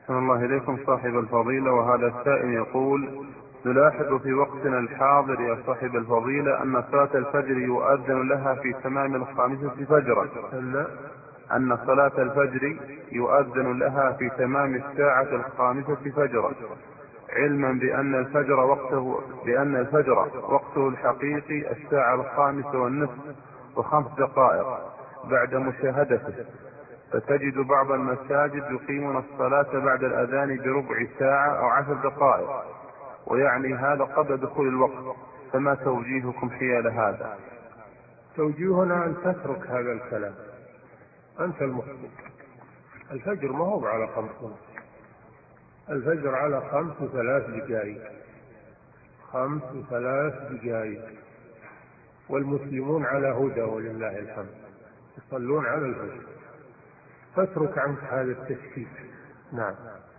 أحسن الله إليكم صاحب الفضيلة. وهذا السائل يقول: نلاحظ في وقتنا الحاضر يا صاحب الفضيلة أن صلاة الفجر يؤذن لها في تمام 5 فجرا، أن صلاة الفجر يؤذن لها في تمام 5 فجرا، علما بأن الفجر وقته الحقيقي 5:05 و5 دقائق بعد مشاهدته، فتجد بعض المساجد يقيمون الصلاة بعد الأذان بربع ساعة أو 10 دقائق، ويعني هذا قبل دخول الوقت، فما توجيهكم حيال هذا؟ توجيهنا أن تترك هذا الكلام، أنت المخطئ. الفجر ما هو على 5:30، الفجر على 5:03 5:03، والمسلمون على هدى ولله الحمد، يصلون على الفجر، فاترك عنك هذا التشكيك. نعم.